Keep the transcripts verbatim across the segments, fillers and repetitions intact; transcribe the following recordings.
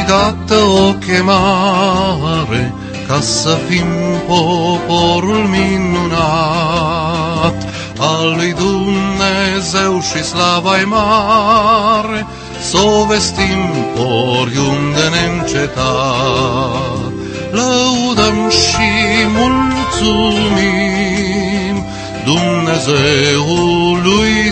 dată o chemare ca să fim poporul minunat al lui Dumnezeu și slava-i mare, s-o vestim oriunde neîncetat. Lăudăm și mulțumim Dumnezeului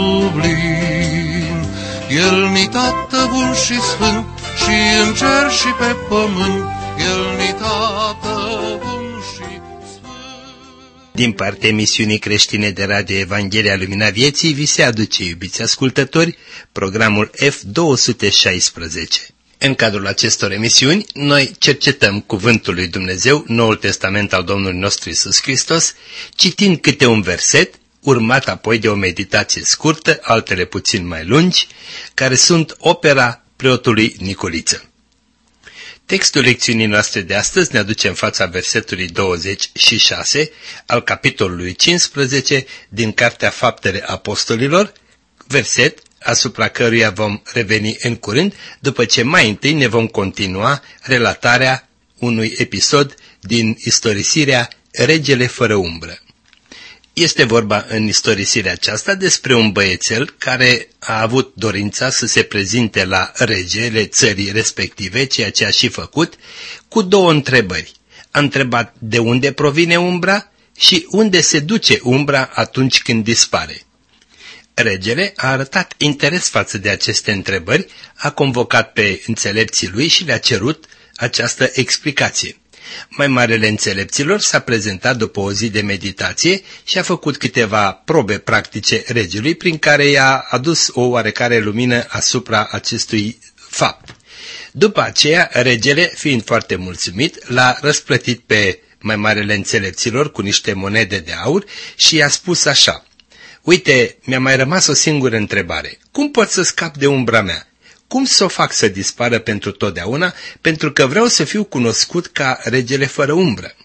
sublim. El ni Tată bun și sfânt, și în cer și pe pământ, El ni Tată bun și sfânt. Din partea emisiunii creștine de radio Evanghelia Lumina Vieții vi se aduce, iubiți ascultători, programul F două sute șaisprezece. În cadrul acestor emisiuni, noi cercetăm Cuvântul lui Dumnezeu, Noul Testament al Domnului nostru Iisus Hristos, citind câte un verset, urmat apoi de o meditație scurtă, altele puțin mai lungi, care sunt opera preotului Nicoliță. Textul lecțiunii noastre de astăzi ne aduce în fața versetului douăzeci și șase al capitolului cincisprezece din Cartea Faptele Apostolilor, verset asupra căruia vom reveni în curând, după ce mai întâi ne vom continua relatarea unui episod din istorisirea Regele fără umbră. Este vorba în istorisirea aceasta despre un băiețel care a avut dorința să se prezinte la regele țării respective, ceea ce a și făcut, cu două întrebări. A întrebat de unde provine umbra și unde se duce umbra atunci când dispare. Regele a arătat interes față de aceste întrebări, a convocat pe înțelepții lui și le-a cerut această explicație. Mai marele înțelepților s-a prezentat după o zi de meditație și a făcut câteva probe practice regelui prin care i-a adus o oarecare lumină asupra acestui fapt. După aceea, regele, fiind foarte mulțumit, l-a răsplătit pe mai marele înțelepților cu niște monede de aur și i-a spus așa: uite, mi-a mai rămas o singură întrebare. Cum pot să scap de umbra mea? Cum să o fac să dispară pentru totdeauna, pentru că vreau să fiu cunoscut ca regele fără umbră?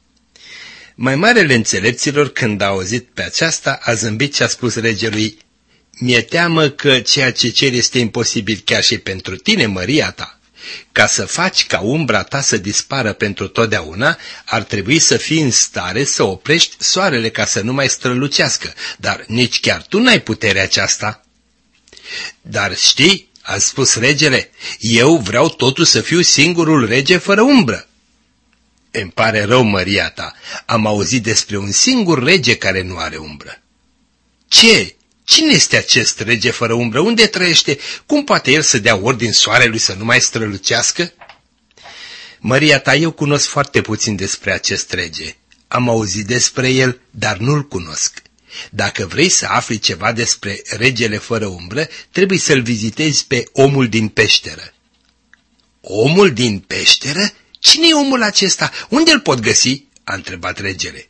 Mai marele înțelepților, când a auzit pe aceasta, a zâmbit și a spus regelui: mi-e teamă că ceea ce cer este imposibil chiar și pentru tine, măria ta. Ca să faci ca umbra ta să dispară pentru totdeauna, ar trebui să fii în stare să oprești soarele ca să nu mai strălucească, dar nici chiar tu n-ai puterea aceasta. Dar știi, a spus regele, eu vreau totuși să fiu singurul rege fără umbră. Îmi pare rău, măria ta, am auzit despre un singur rege care nu are umbră. Ce? Cine este acest rege fără umbră? Unde trăiește? Cum poate el să dea ordin soarelui să nu mai strălucească? Măria ta, eu cunosc foarte puțin despre acest rege. Am auzit despre el, dar nu-l cunosc. Dacă vrei să afli ceva despre regele fără umbră, trebuie să-l vizitezi pe omul din peșteră. Omul din peșteră? Cine e omul acesta? Unde îl pot găsi? A întrebat regele.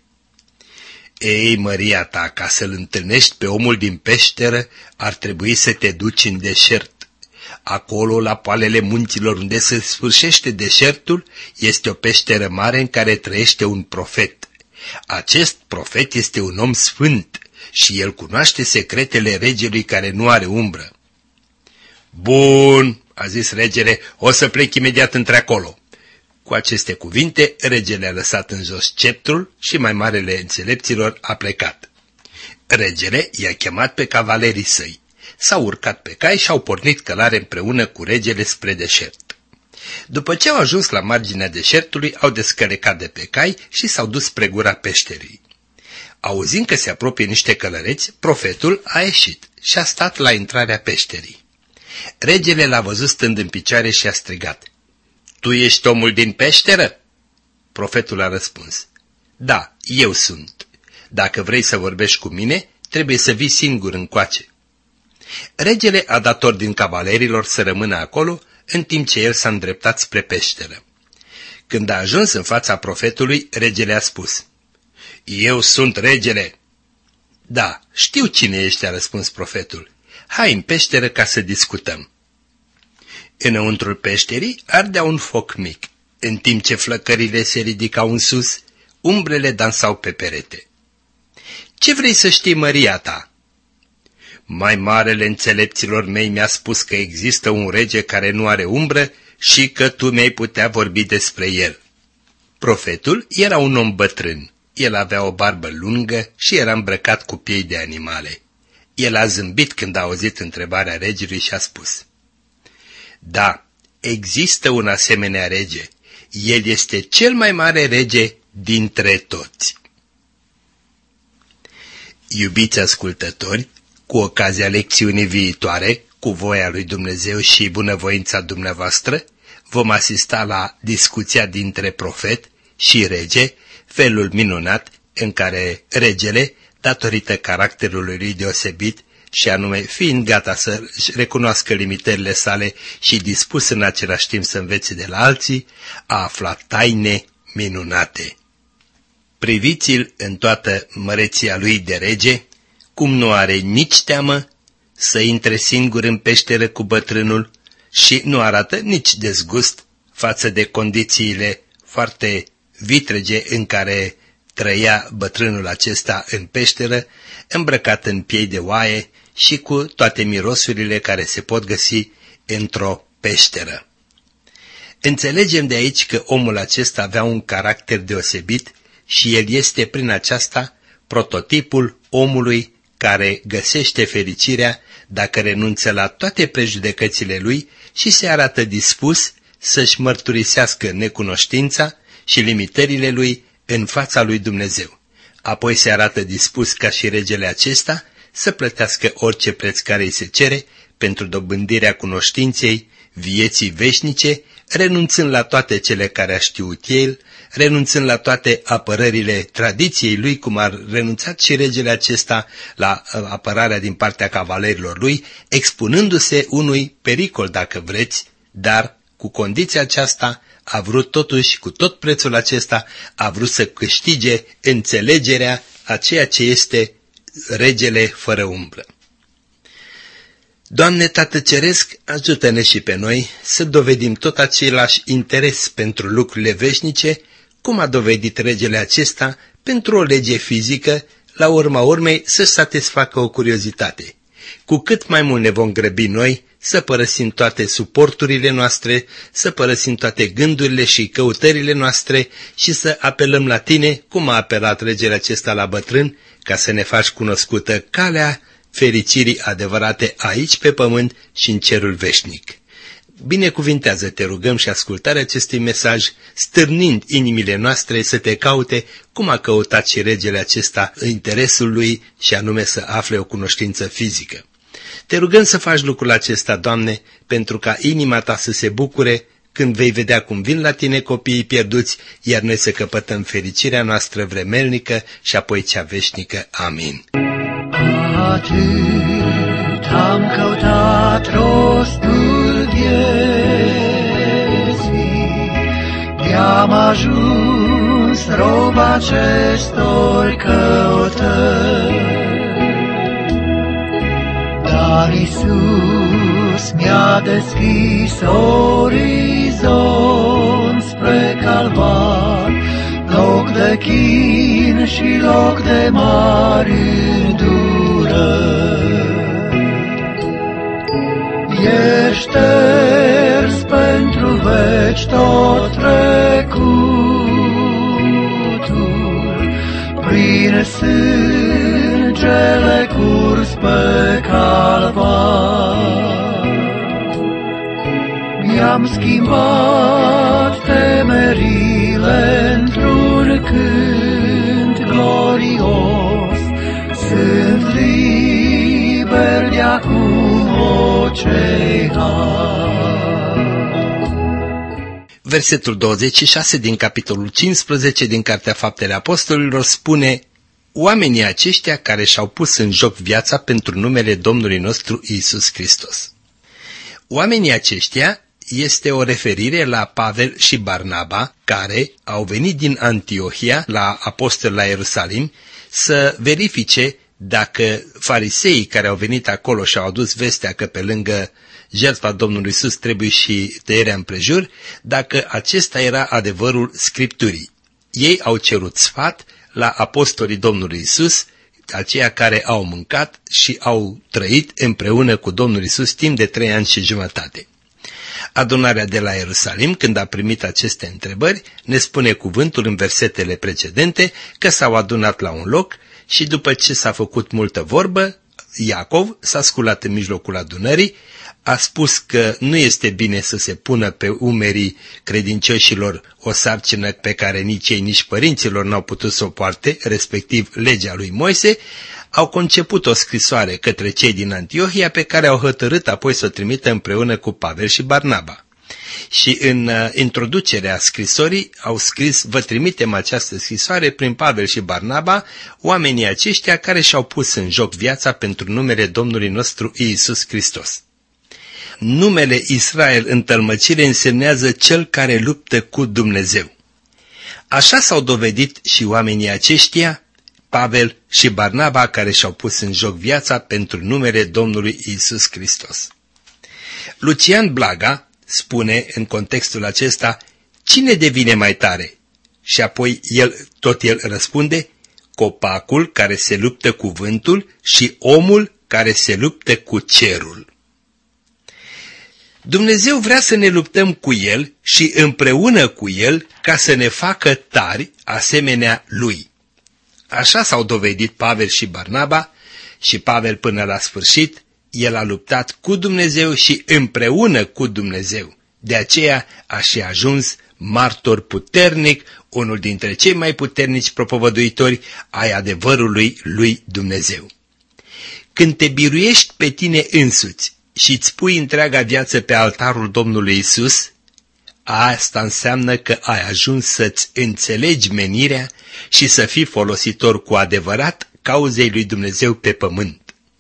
Ei, măria ta, ca să-l întâlnești pe omul din peșteră, ar trebui să te duci în deșert. Acolo, la poalele munților unde se sfârșește deșertul, este o peșteră mare în care trăiește un profet. Acest profet este un om sfânt și el cunoaște secretele regelui care nu are umbră. Bun, a zis regele, o să plec imediat într-acolo. Cu aceste cuvinte, regele a lăsat în jos sceptrul și mai marele înțelepților a plecat. Regele i-a chemat pe cavalerii săi. S-au urcat pe cai și au pornit călare împreună cu regele spre deșert. După ce au ajuns la marginea deșertului, au descălecat de pe cai și s-au dus spre gura peșterii. Auzind că se apropie niște călăreți, profetul a ieșit și a stat la intrarea peșterii. Regele l-a văzut stând în picioare și a strigat: Tu ești omul din peșteră? Profetul a răspuns: Da, eu sunt. Dacă vrei să vorbești cu mine, trebuie să vii singur încoace. Regele a dat ordin cavalerilor să rămână acolo, în timp ce el s-a îndreptat spre peșteră. Când a ajuns în fața profetului, regele a spus: Eu sunt regele. Da, știu cine ești, a răspuns profetul. Hai în peșteră ca să discutăm. Înăuntrul peșterii ardea un foc mic. În timp ce flăcările se ridicau în sus, umbrele dansau pe perete. Ce vrei să știi, măria ta? Mai marele înțelepților mei mi-a spus că există un rege care nu are umbră și că tu mi-ai putea vorbi despre el. Profetul era un om bătrân. El avea o barbă lungă și era îmbrăcat cu piei de animale. El a zâmbit când a auzit întrebarea regelui și a spus: da, există un asemenea rege. El este cel mai mare rege dintre toți. Iubiți ascultători, cu ocazia lecțiunii viitoare, cu voia lui Dumnezeu și bunăvoința dumneavoastră, vom asista la discuția dintre profet și rege, felul minunat în care regele, datorită caracterului lui deosebit, și anume fiind gata să recunoască limitările sale și dispus în același timp să învețe de la alții, a aflat taine minunate. Priviți-l în toată măreția lui de rege, cum nu are nici teamă să intre singur în peșteră cu bătrânul și nu arată nici dezgust față de condițiile foarte vitrege în care trăia bătrânul acesta în peșteră, îmbrăcat în piei de oaie și cu toate mirosurile care se pot găsi într-o peșteră. Înțelegem de aici că omul acesta avea un caracter deosebit și el este prin aceasta prototipul omului care găsește fericirea dacă renunță la toate prejudecățile lui și se arată dispus să-și mărturisească necunoștința și limitările lui în fața lui Dumnezeu. Apoi se arată dispus ca și regele acesta să plătească orice preț care îi se cere pentru dobândirea cunoștinței vieții veșnice, renunțând la toate cele care a știut el, renunțând la toate apărările tradiției lui, cum a renunțat și regele acesta la apărarea din partea cavalerilor lui, expunându-se unui pericol, dacă vreți, dar cu condiția aceasta a vrut totuși, cu tot prețul acesta, a vrut să câștige înțelegerea a ceea ce este regele fără umbră. Doamne Tată Ceresc, ajută-ne și pe noi să dovedim tot același interes pentru lucrurile veșnice, cum a dovedit regele acesta pentru o lege fizică, la urma urmei să satisfacă o curiozitate. Cu cât mai mult ne vom grăbi noi să părăsim toate suporturile noastre, să părăsim toate gândurile și căutările noastre și să apelăm la Tine, cum a apelat regele acesta la bătrân, ca să ne faci cunoscută calea fericirii adevărate aici pe pământ și în cerul veșnic. Binecuvintează, te rugăm, și ascultarea acestui mesaj, stârnind inimile noastre să te caute, cum a căutat și regele acesta interesul lui, și anume să afle o cunoștință fizică. Te rugăm să faci lucrul acesta, Doamne, pentru ca inima Ta să se bucure când vei vedea cum vin la Tine copiii pierduți, iar noi să căpătăm fericirea noastră vremelnică și apoi cea veșnică. Amin. Atât am căutat rostul vieții, de-am ajuns rob acestor căutări. Dar Iisus mi-a deschis orizont spre Calvar, loc de chin și loc de mari îndurări. E șters pentru veci tot trecutul, prin sângele curs pe Calvar. Mi-am schimbat temerile într-un cânt glorios, sunt liber de acum, o ce har. Versetul douăzeci și șase din capitolul cincisprezece din Cartea Faptele Apostolilor spune: oamenii aceștia care și-au pus în joc viața pentru numele Domnului nostru Iisus Hristos. Oamenii aceștia este o referire la Pavel și Barnaba, care au venit din Antiohia la apostol la Ierusalim să verifice dacă fariseii care au venit acolo și au adus vestea că pe lângă jertfa Domnului Iisus trebuie și tăierea împrejur, dacă acesta era adevărul Scripturii. Ei au cerut sfat la apostolii Domnului Iisus, aceia care au mâncat și au trăit împreună cu Domnul Iisus timp de trei ani și jumătate. Adunarea de la Ierusalim, când a primit aceste întrebări, ne spune cuvântul în versetele precedente că s-au adunat la un loc și după ce s-a făcut multă vorbă, Iacov s-a sculat în mijlocul adunării, a spus că nu este bine să se pună pe umerii credincioșilor o sarcină pe care nici ei, nici părinților n-au putut să o poarte, respectiv legea lui Moise. Au conceput o scrisoare către cei din Antiohia pe care au hotărât apoi să o trimită împreună cu Pavel și Barnaba. Și în uh, introducerea scrisorii au scris: vă trimitem această scrisoare prin Pavel și Barnaba, oamenii aceștia care și-au pus în joc viața pentru numele Domnului nostru Iisus Hristos. Numele Israel în tălmăcire însemnează cel care luptă cu Dumnezeu. Așa s-au dovedit și oamenii aceștia, Pavel și Barnaba, care și-au pus în joc viața pentru numele Domnului Iisus Hristos. Lucian Blaga spune în contextul acesta: cine devine mai tare? Și apoi el, tot el răspunde: copacul care se luptă cu vântul și omul care se luptă cu cerul. Dumnezeu vrea să ne luptăm cu El și împreună cu El ca să ne facă tari asemenea Lui. Așa s-au dovedit Pavel și Barnaba și Pavel până la sfârșit, el a luptat cu Dumnezeu și împreună cu Dumnezeu. De aceea a și ajuns martor puternic, unul dintre cei mai puternici propovăduitori ai adevărului lui Dumnezeu. Când te biruiești pe tine însuți și îți pui întreaga viață pe altarul Domnului Isus, asta înseamnă că ai ajuns să-ți înțelegi menirea și să fii folositor cu adevărat cauzei lui Dumnezeu pe pământ.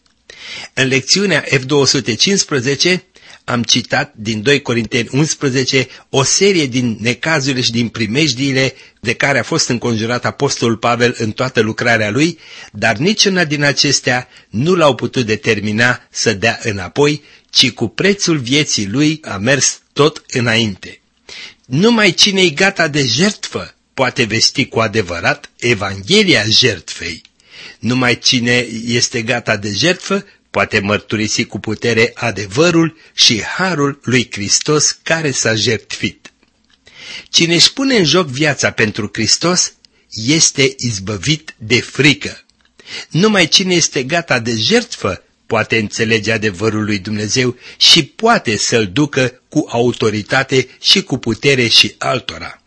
În lecțiunea F două sute cincisprezece am citat din doi Corinteni unsprezece o serie din necazurile și din primejdiile de care a fost înconjurat apostolul Pavel în toată lucrarea lui, dar niciuna din acestea nu l-au putut determina să dea înapoi, ci cu prețul vieții lui a mers tot înainte. Numai cine-i gata de jertfă poate vesti cu adevărat Evanghelia jertfei. Numai cine este gata de jertfă poate mărturisi cu putere adevărul și harul lui Hristos care s-a jertfit. Cine își pune în joc viața pentru Hristos este izbăvit de frică. Numai cine este gata de jertfă poate înțelege adevărul lui Dumnezeu și poate să-l ducă cu autoritate și cu putere și altora.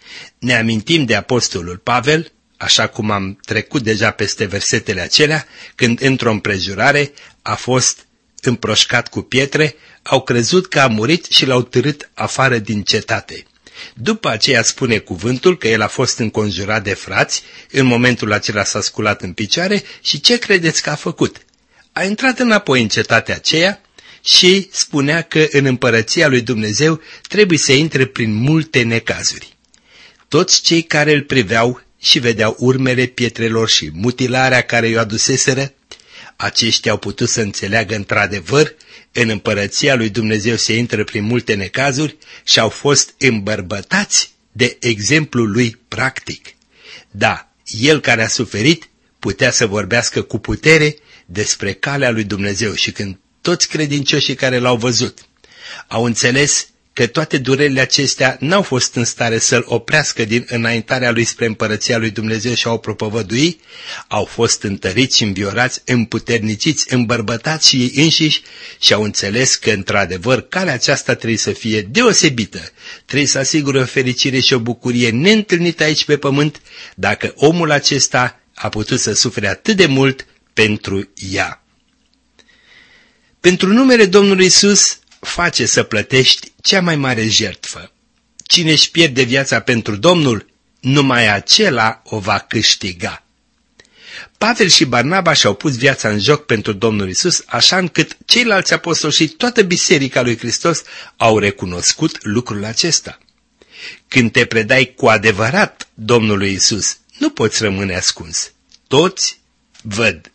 Ne amintim de apostolul Pavel, așa cum am trecut deja peste versetele acelea, când într-o împrejurare a fost împroșcat cu pietre, au crezut că a murit și l-au târât afară din cetate. După aceea spune cuvântul că el a fost înconjurat de frați, în momentul acela s-a sculat în picioare și ce credeți că a făcut? A intrat înapoi în cetatea aceea și spunea că în împărăția lui Dumnezeu trebuie să intre prin multe necazuri. Toți cei care îl priveau și vedeau urmele pietrelor și mutilarea care i-o aduseseră, aceștia au putut să înțeleagă într-adevăr, în împărăția lui Dumnezeu se intră prin multe necazuri și au fost îmbărbătați de exemplul lui practic. Da, el care a suferit putea să vorbească cu putere despre calea lui Dumnezeu și când toți credincioșii care l-au văzut au înțeles că toate durerile acestea n-au fost în stare să-l oprească din înaintarea lui spre împărăția lui Dumnezeu și au propovădui, au fost întăriți și înviorați, împuterniciți, îmbărbătați și ei înșiși și au înțeles că, într-adevăr, calea aceasta trebuie să fie deosebită, trebuie să asigure o fericire și o bucurie neîntâlnită aici pe pământ, dacă omul acesta a putut să sufere atât de mult pentru ea. Pentru numele Domnului Isus face să plătești cea mai mare jertfă. Cine își pierde viața pentru Domnul, numai acela o va câștiga. Pavel și Barnaba și-au pus viața în joc pentru Domnul Isus, așa încât ceilalți apostoli și toată biserica lui Hristos au recunoscut lucrul acesta. Când te predai cu adevărat Domnului Isus, nu poți rămâne ascuns. Toți văd.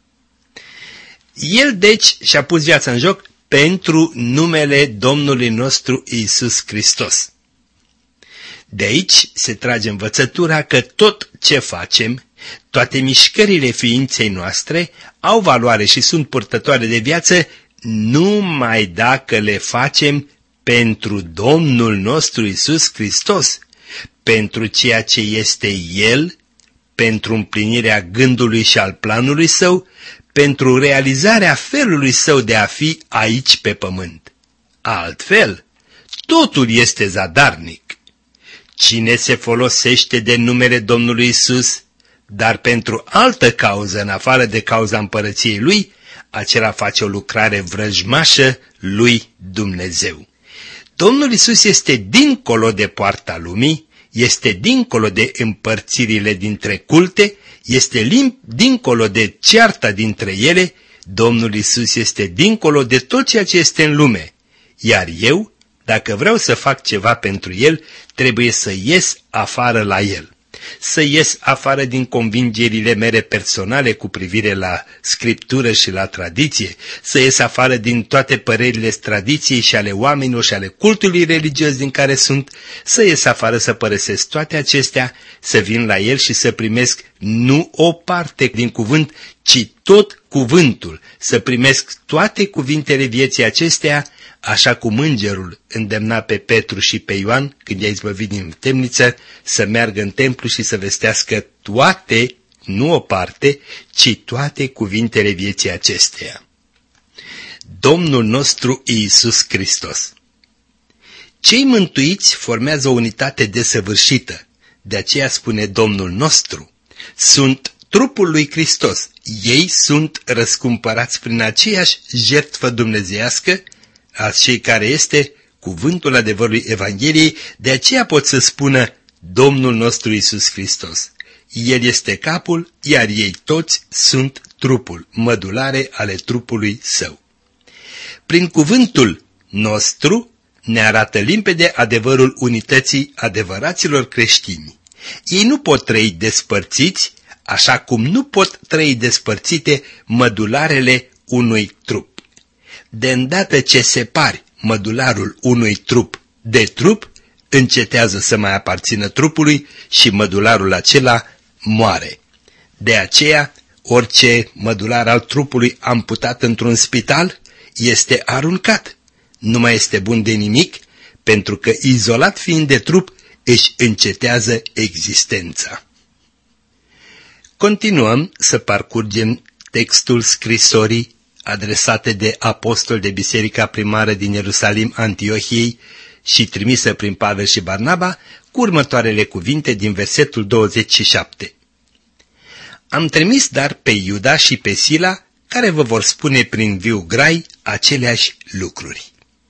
El, deci, și-a pus viața în joc pentru numele Domnului nostru Iisus Hristos. De aici se trage învățătura că tot ce facem, toate mișcările ființei noastre, au valoare și sunt purtătoare de viață numai dacă le facem pentru Domnul nostru Iisus Hristos, pentru ceea ce este El, pentru împlinirea gândului și al planului Său, pentru realizarea felului Său de a fi aici pe pământ. Altfel, totul este zadarnic. Cine se folosește de numele Domnului Iisus, dar pentru altă cauză în afară de cauza împărăției Lui, acela face o lucrare vrăjmașă lui Dumnezeu. Domnul Iisus este dincolo de poarta lumii, este dincolo de împărțirile dintre culte, este limp dincolo de cearta dintre ele, Domnul Iisus este dincolo de tot ceea ce este în lume, iar eu, dacă vreau să fac ceva pentru El, trebuie să ies afară la El. Să ies afară din convingerile mele personale cu privire la Scriptură și la tradiție, să ies afară din toate părerile tradiției și ale oamenilor și ale cultului religios din care sunt, să ies afară, să părăsesc toate acestea, să vin la El și să primesc nu o parte din cuvânt, ci tot cuvântul, să primesc toate cuvintele vieții acesteia, așa cum îngerul îndemna pe Petru și pe Ioan, când i-a izbăvit din temniță, să meargă în templu și să vestească toate, nu o parte, ci toate cuvintele vieții acesteia. Domnul nostru Iisus Hristos. Cei mântuiți formează o unitate desăvârșită, de aceea spune Domnul nostru, sunt trupul lui Hristos, ei sunt răscumpărați prin aceeași jertfă dumnezeiască, a cei care este cuvântul adevărului Evangheliei, de aceea pot să spună Domnul nostru Iisus Hristos. El este capul, iar ei toți sunt trupul, mădulare ale trupului Său. Prin cuvântul nostru ne arată limpede adevărul unității adevăraților creștini. Ei nu pot trăi despărțiți, așa cum nu pot trăi despărțite mădularele unui trup. De îndată ce separi mădularul unui trup de trup, încetează să mai aparțină trupului și mădularul acela moare. De aceea, orice mădular al trupului amputat într-un spital este aruncat. Nu mai este bun de nimic, pentru că, izolat fiind de trup, își încetează existența. Continuăm să parcurgem textul scrisorii adresate de apostol de biserica primară din Ierusalim Antiohiei și trimisă prin Pavel și Barnaba, cu următoarele cuvinte din versetul douăzeci și șapte. Am trimis dar pe Iuda și pe Sila, care vă vor spune prin viu grai aceleași lucruri.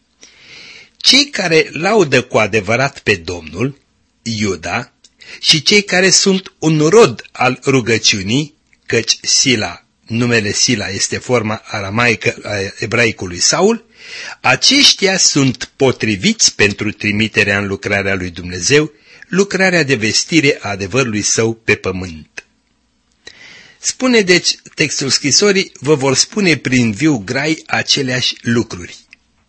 Cei care laudă cu adevărat pe Domnul, Iuda, și cei care sunt un rod al rugăciunii, căci Sila, numele Sila este forma aramaică a ebraicului Saul, aceștia sunt potriviți pentru trimiterea în lucrarea lui Dumnezeu, lucrarea de vestire a adevărului Său pe pământ. Spune deci textul scrisorii, vă vor spune prin viu grai aceleași lucruri.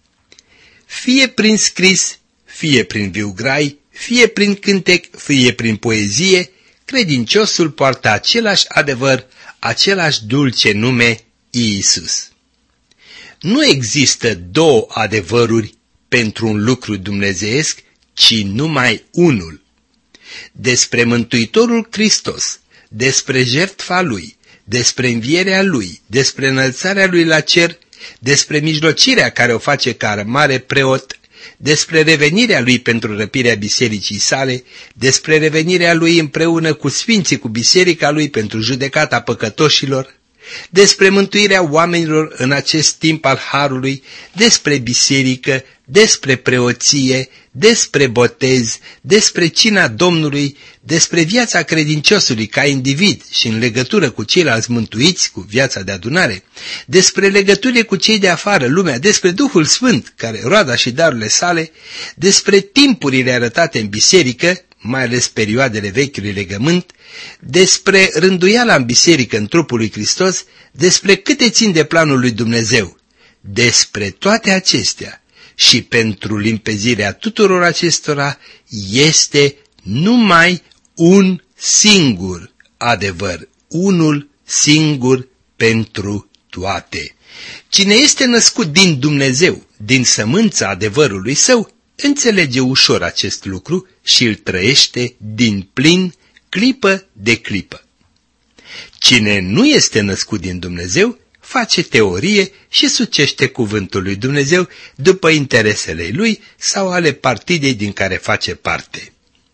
Fie prin scris, fie prin viu grai, fie prin cântec, fie prin poezie, credinciosul poartă același adevăr, același dulce nume, Iisus. Nu există două adevăruri pentru un lucru dumnezeiesc, ci numai unul. Despre Mântuitorul Hristos, despre jertfa Lui, despre învierea Lui, despre înălțarea Lui la cer, despre mijlocirea care o face ca mare preot, despre revenirea Lui pentru răpirea bisericii sale, despre revenirea Lui împreună cu sfinții cu biserica Lui pentru judecata păcătoșilor, despre mântuirea oamenilor în acest timp al Harului, despre biserică, despre preoție, despre botez, despre cina Domnului, despre viața credinciosului ca individ și în legătură cu ceilalți mântuiți, cu viața de adunare, despre legăturile cu cei de afară, lumea, despre Duhul Sfânt, care roada și darurile sale, despre timpurile arătate în biserică, mai ales perioadele vechiului legământ, despre rânduiala în biserică în trupul lui Hristos, despre câte țin de planul lui Dumnezeu. Despre toate acestea și pentru limpezirea tuturor acestora este numai un singur adevăr, unul singur pentru toate. Cine este născut din Dumnezeu din sămânța adevărului său, înțelege ușor acest lucru și îl trăiește din plin, clipă de clipă. Cine nu este născut din Dumnezeu, face teorie și sucește cuvântul lui Dumnezeu după interesele lui sau ale partidei din care face parte.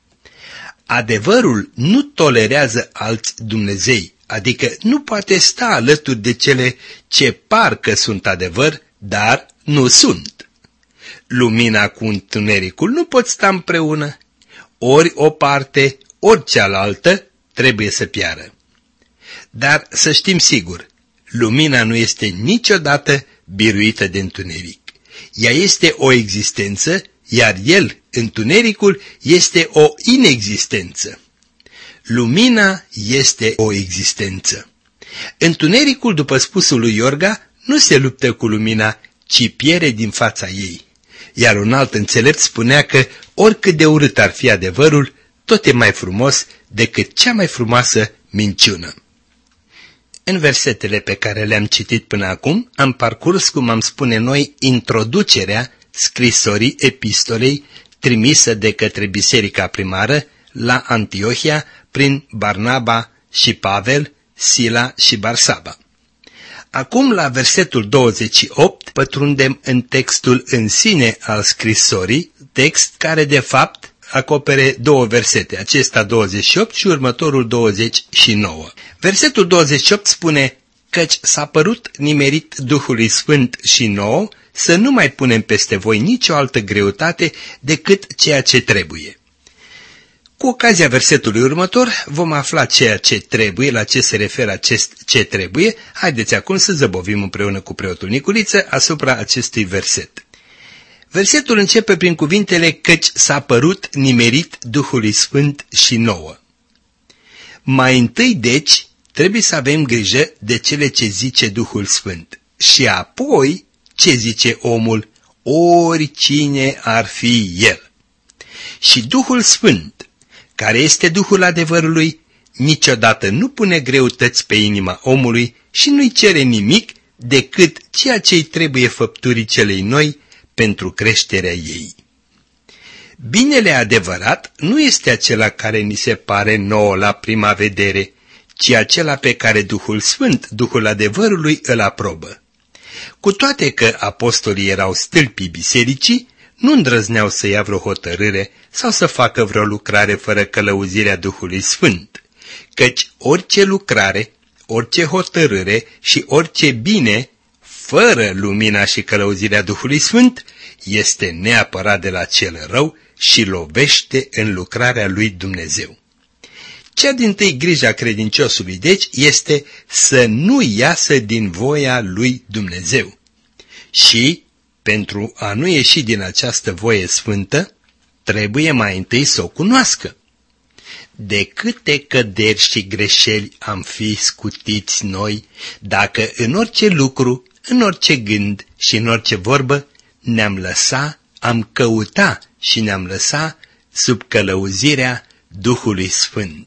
Adevărul nu tolerează alți Dumnezei, adică nu poate sta alături de cele ce parcă sunt adevăr, dar nu sunt. Lumina cu întunericul nu pot sta împreună, ori o parte, ori cealaltă trebuie să piară. Dar să știm sigur, lumina nu este niciodată biruită de întuneric. Ea este o existență, iar el, întunericul, este o inexistență. Lumina este o existență. Întunericul, după spusul lui Iorga, nu se luptă cu lumina, ci piere din fața ei. Iar un alt înțelept spunea că oricât de urât ar fi adevărul, tot e mai frumos decât cea mai frumoasă minciună. În versetele pe care le-am citit până acum, am parcurs, cum am spune noi, introducerea scrisorii epistolei trimisă de către biserica primară la Antiohia prin Barnaba și Pavel, Sila și Barsaba. Acum, la versetul douăzeci și opt, pătrundem în textul în sine al scrisorii, text care de fapt acopere două versete, acesta douăzeci și opt și următorul douăzeci și nouă. Versetul douăzeci și opt spune: căci s-a părut nimerit Duhului Sfânt și nouă să nu mai punem peste voi nicio altă greutate decât ceea ce trebuie. Cu ocazia versetului următor vom afla ceea ce trebuie, la ce se referă acest ce trebuie. Haideți acum să zăbovim împreună cu preotul Niculiță asupra acestui verset. Versetul începe prin cuvintele căci s-a părut nimerit Duhului Sfânt și nouă. Mai întâi, deci, trebuie să avem grijă de cele ce zice Duhul Sfânt și apoi ce zice omul, oricine ar fi el. Și Duhul Sfânt, care este Duhul adevărului, niciodată nu pune greutăți pe inima omului și nu-i cere nimic decât ceea ce-i trebuie făpturii celei noi pentru creșterea ei. Binele adevărat nu este acela care ni se pare nouă la prima vedere, ci acela pe care Duhul Sfânt, Duhul adevărului, îl aprobă. Cu toate că apostolii erau stâlpii bisericii, nu îndrăzneau să ia vreo hotărâre sau să facă vreo lucrare fără călăuzirea Duhului Sfânt, căci orice lucrare, orice hotărâre și orice bine, fără lumina și călăuzirea Duhului Sfânt, este neapărat de la cel rău și lovește în lucrarea lui Dumnezeu. Cea dintâi grija credinciosului, deci, este să nu iasă din voia lui Dumnezeu. Și, pentru a nu ieși din această voie sfântă, trebuie mai întâi să o cunoască. De câte căderi și greșeli am fi scutiți noi, dacă în orice lucru, în orice gând și în orice vorbă ne-am lăsat, am căuta și ne-am lăsat sub călăuzirea Duhului Sfânt.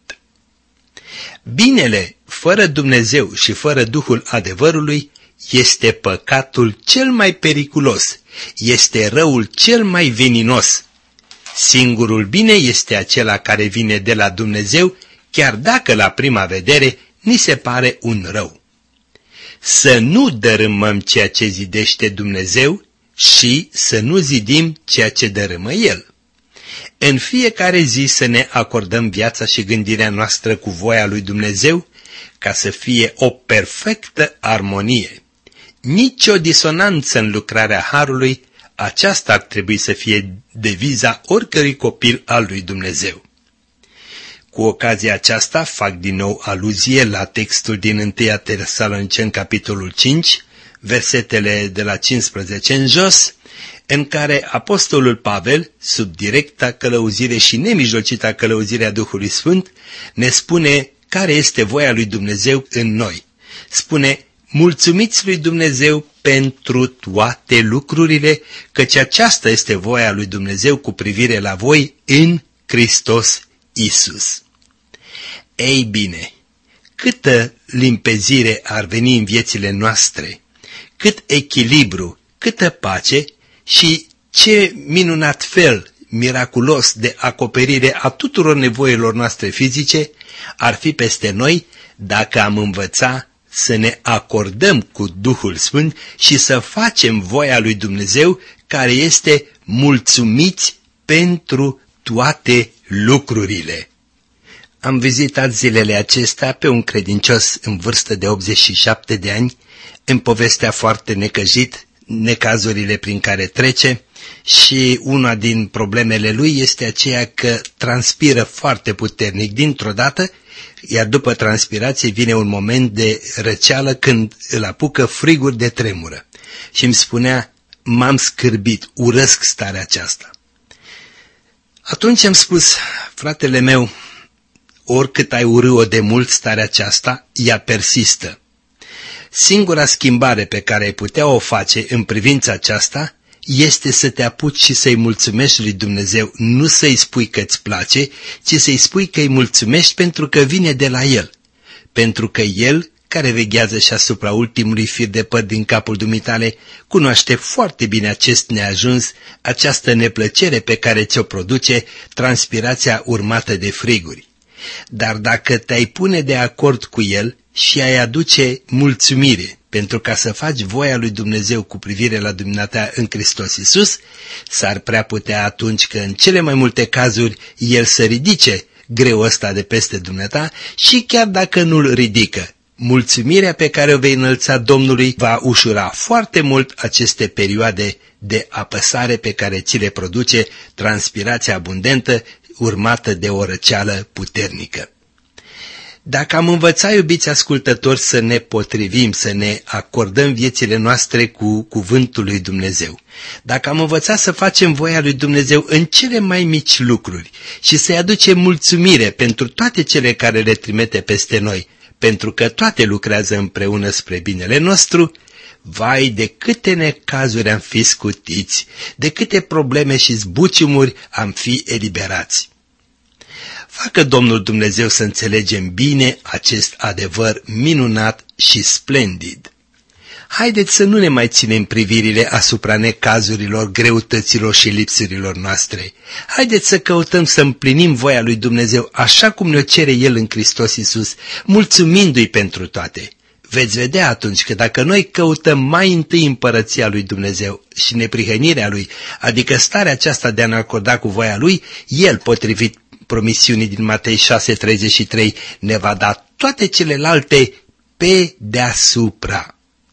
Binele fără Dumnezeu și fără Duhul adevărului este păcatul cel mai periculos, este răul cel mai veninos. Singurul bine este acela care vine de la Dumnezeu, chiar dacă la prima vedere ni se pare un rău. Să nu dărâmăm ceea ce zidește Dumnezeu și să nu zidim ceea ce dărâmă El. În fiecare zi să ne acordăm viața și gândirea noastră cu voia lui Dumnezeu, ca să fie o perfectă armonie. Nici o disonanță în lucrarea Harului, aceasta ar trebui să fie deviza oricărui copil al lui Dumnezeu. Cu ocazia aceasta fac din nou aluzie la textul din întâi Tesaloniceni, capitolul cinci, versetele de la cincisprezece în jos, în care apostolul Pavel, sub directa călăuzire și nemijlocita călăuzirea Duhului Sfânt, ne spune care este voia lui Dumnezeu în noi. Spune: mulțumiți lui Dumnezeu pentru toate lucrurile, căci aceasta este voia lui Dumnezeu cu privire la voi în Hristos Iisus. Ei bine, câtă limpezire ar veni în viețile noastre, cât echilibru, câtă pace, Și ce minunat fel miraculos de acoperire a tuturor nevoilor noastre fizice ar fi peste noi dacă am învăța să ne acordăm cu Duhul Sfânt și să facem voia lui Dumnezeu, care este mulțumiți pentru toate lucrurile. Am vizitat zilele acestea pe un credincios în vârstă de optzeci și șapte de ani, îmi povestea foarte necăjit necazurile prin care trece și una din problemele lui este aceea că transpiră foarte puternic dintr-o dată, iar după transpirație vine un moment de răceală când îl apucă friguri de tremură. Și îmi spunea, m-am scârbit, urăsc starea aceasta. Atunci am spus, fratele meu, oricât ai urâ-o de mult starea aceasta, ea persistă. Singura schimbare pe care ai putea o face în privința aceasta este să te apuci și să-i mulțumești lui Dumnezeu, nu să-i spui că îți place, ci să-i spui că îi mulțumești pentru că vine de la El. Pentru că El, care veghează și asupra ultimului fir de păr din capul dumitale, cunoaște foarte bine acest neajuns, această neplăcere pe care ți-o produce transpirația urmată de friguri. Dar dacă te-ai pune de acord cu El și ai aduce mulțumire pentru ca să faci voia lui Dumnezeu cu privire la dumneata în Hristos Iisus, s-ar prea putea atunci că în cele mai multe cazuri El să ridice greul ăsta de peste dumneata și chiar dacă nu-l ridică, mulțumirea pe care o vei înălța Domnului va ușura foarte mult aceste perioade de apăsare pe care ți le produce transpirația abundentă urmată de o răceală puternică. Dacă am învățat, iubiți ascultători, să ne potrivim, să ne acordăm viețile noastre cu cuvântul lui Dumnezeu, dacă am învățat să facem voia lui Dumnezeu în cele mai mici lucruri și să-i aducem mulțumire pentru toate cele care le trimite peste noi, pentru că toate lucrează împreună spre binele nostru, vai de câte necazuri am fi scutiți, de câte probleme și zbuciumuri am fi eliberați. Facă Domnul Dumnezeu să înțelegem bine acest adevăr minunat și splendid. Haideți să nu ne mai ținem privirile asupra necazurilor, greutăților și lipsurilor noastre. Haideți să căutăm să împlinim voia lui Dumnezeu așa cum ne-o cere El în Hristos Iisus, mulțumindu-i pentru toate. Veți vedea atunci că dacă noi căutăm mai întâi împărăția lui Dumnezeu și neprihănirea Lui, adică starea aceasta de a ne acorda cu voia Lui, El, potrivit promisiunii din Matei șase treizeci și trei, ne va da toate celelalte pe deasupra.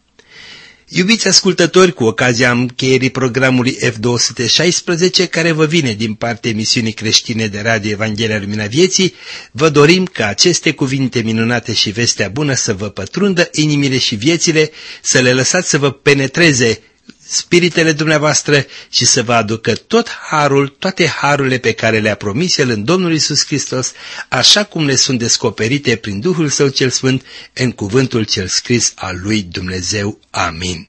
Iubiți ascultători, cu ocazia încheierii programului F două sute șaisprezece, care vă vine din partea emisiunii creștine de radio Evanghelia Lumina Vieții, vă dorim ca aceste cuvinte minunate și vestea bună să vă pătrundă inimile și viețile, să le lăsați să vă penetreze spiritele dumneavoastră și să vă aducă tot harul, toate harurile pe care le-a promis El în Domnul Iisus Hristos, așa cum le sunt descoperite prin Duhul Său cel Sfânt în cuvântul cel scris al lui Dumnezeu. Amin.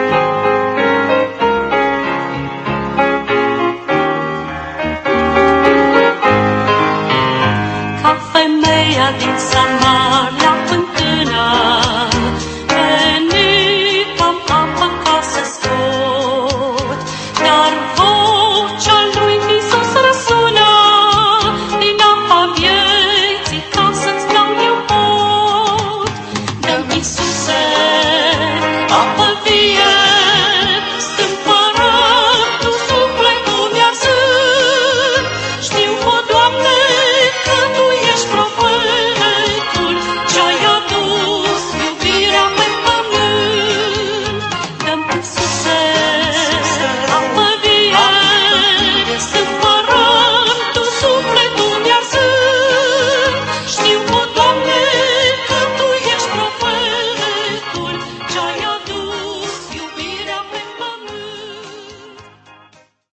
Ca femeia din Samar la fântână, venit am apă ca să scot, dar vocea lui Iisus răsună din apa vieții ca să-ți dau eu pot. Dă-mi, Iisuse,